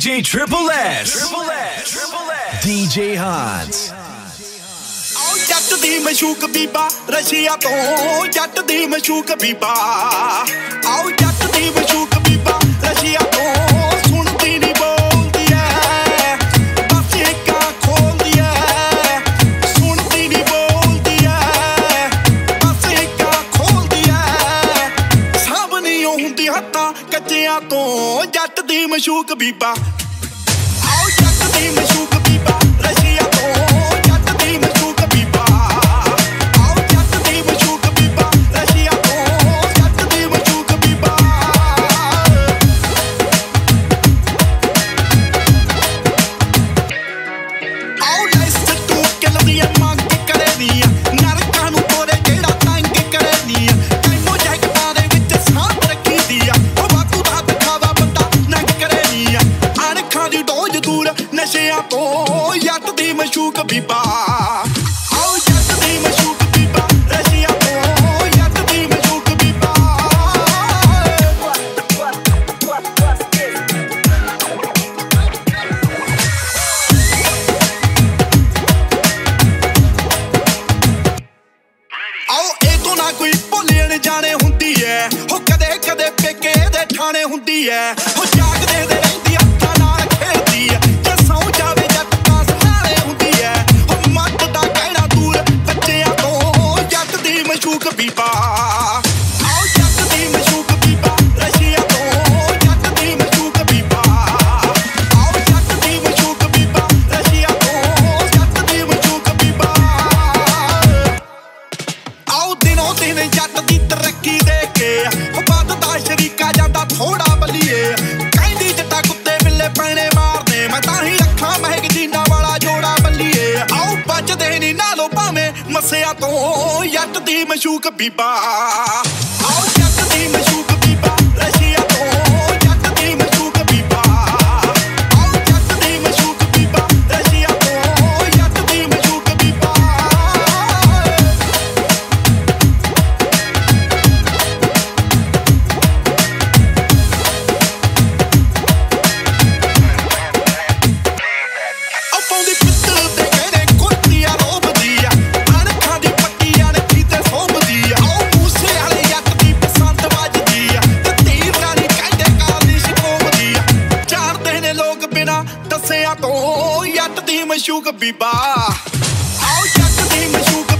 DJ Triple S. DJ Hans. ਜੱਟ ਦੀ ਮਸ਼ੂਕ ਬੀਬਾ Russia ਤੋਂ ਜੱਟ ਦੀ ਮਸ਼ੂਕ ਬੀਬਾ ਆਓ ਜੱਟ ਦੀ ਮਸ਼ੂਕ ਬੀਬਾ ਰਸ਼ੀਆ ਤੋਂ ਸੁਣਦੀ ਨਹੀਂ ਬੋਲਦੀ ਐ ਬਸ ਇੱਕਾਂ ਖੋਲਦੀ ਐ ਸੁਣਦੀ ਨਹੀਂ ਬੋਲਦੀ ਐ ਬਸ ਇੱਕਾਂ ਖੋਲਦੀ ਐ ਸਭ ਨਹੀਂ ਹੁੰਦੀ ਹੱਥਾਂ ਕੱਚਿਆਂ ਤੋਂ ਜੱਟ ਦੀ ਮਸ਼ੂਕ ਬੀਬਾ ਆਓ ਜੱਟ ਦੀ ਮਸ਼ੂਕ ਬੀਬਾ ਰਸ਼ੀਆ ਤੋਂ ਨਸ਼ਿਆਂ ਤੋਂ ਜੱਟ ਦੀ ਮਸ਼ੂਕ ਬੀਬਾ ਆਓ ਜੱਟ ਦੀ ਮਸ਼ੂਕ ਬੀਬਾ ਰਸ਼ੀਆ ਤੋਂ ਜੱਟ ਦੀ ਮਸ਼ੂਕ ਬੀਬਾ ਆਓ ਇਹ ਤੋਂ ਨਾ ਕੋਈ ਭੁੱਲਣ ਜਾਣੇ ਹੁੰਦੀ ਐ ਹੋ ਕਦੇ ਕਦੇ ਪੇਕੇ ਦੇ ਠਾਣੇ ਹੁੰਦੀ ਐ ਹੋ ਜਾਗਦੇ ਦੇ ਰਹਿੰਦੀ ਅੱਖਾਂ ਨਾਲ ਖੇਡਦੀ ਐ ਜਾਵੇ ਜੱਟ ਤਾਂ ਸਹਾਰੇ ਹੁੰਦੀ ਐ ਹੋ ਮੱਤ ਦਾ ਕਹਿਣਾ ਦੂਰ ਬੱਚਿਆਂ ਤੋਂ ਜੱਟ ਦੀ ਮਸ਼ੂਕ ਬੀਬਾ ਆਓ ਜੱਟ ਦੀ ਮਸ਼ੂਕ ਬੀਬਾ ਰਸ਼ੀਆ ਤੋਂ ਜੱਟ ਦੀ ਮਸ਼ੂਕ ਬੀਬਾ ਆਓ ਜੱਟ ਦੀ ਮਸ਼ੂਕ ਬੀਬਾ ਰਸ਼ੀਆ ਤੋਂ ਜੱਟ ਦੀ ਮਸ਼ੂਕ ਬੀਬਾ ਆਓ ਦਿਨੋਂ ਦਿਨ ਜੱਟ ਦੀ ਤਰੱਕੀ ਦੇ ਕੇ ਹੋ ਵੱਧਦਾ ਸ਼ਰੀਕਾ ਜਾਂਦਾ ਥੋੜਾ ਬੱਲੀਏ ਕਹਿੰਦੀ ਜੱਟਾ ਕੁੱਤੇ ਬਿੱਲੇ ਪੈਣੇ ਮਾਰਦੇ ਮੈਂ ਤਾਂ ਹੀ ਮਹਿਕਦੀਨਾ ਵਾਲਾ ਜੋੜਾ ਬੱਲੀਏ ਆਓ ਬਚਦੇ ਨੀ ਨਾਲੋਂ ਭਾਵੇਂ ਮੱਸਿਆ ਤੋਂ ਜੱਟ ਦੀ ਮਸ਼ੂਕ ਬੀਬਾ ਆਓ ਜੱਟ ਦੀ ਮਸ਼ੂਕ ਬੀਬਾ ਰਸ਼ੀਆ ਤੋਂ ਜੱਟ ਦੀ ਮਸ਼ੂਕ ਬੀਬਾ ਆਓ ਜੱਟ ਦੀ ਮਸ਼ੂਕ ਬੀਬਾ ਰਸ਼ੀਆ ਤੋਂ ਜੱਟ ਦੀ ਮਸ਼ੂਕ ਬੀਬਾ ਤੋਂ ਜੱਟ ਦੀ ਮਸ਼ੂਕ ਬੀਬਾ ਆਓ ਜੱਟ ਦੀ ਮਸ਼ੂਕ